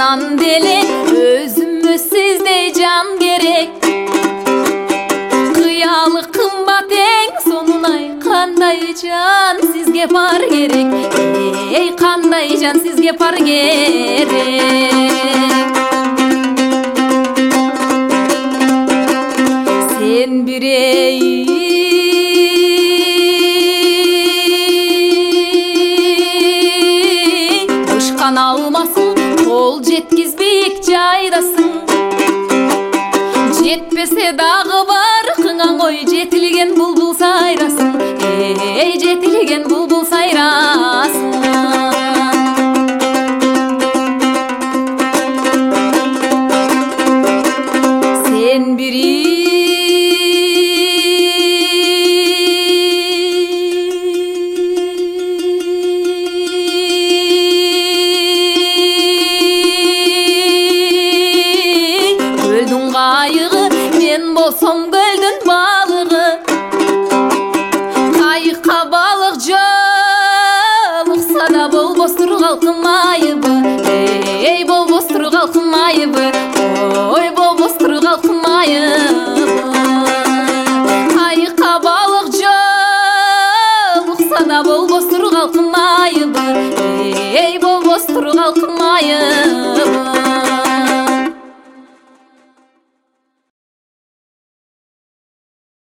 анан деле өзүмө сиздей жан керек. Кыялы кымбат эң сонун ай, кандай жан сизге пар керек. Эй, кандай жан сизге пар керек. Сен бирей ушкан алмасың, кол жеткизбейик жайдасың. Жетпесе дагы баркыңан кой, жетилген булбул сайрасын. Эй, жетилген булбул сайрасын. Сен бирей көлдүн кайыгы, мен болсом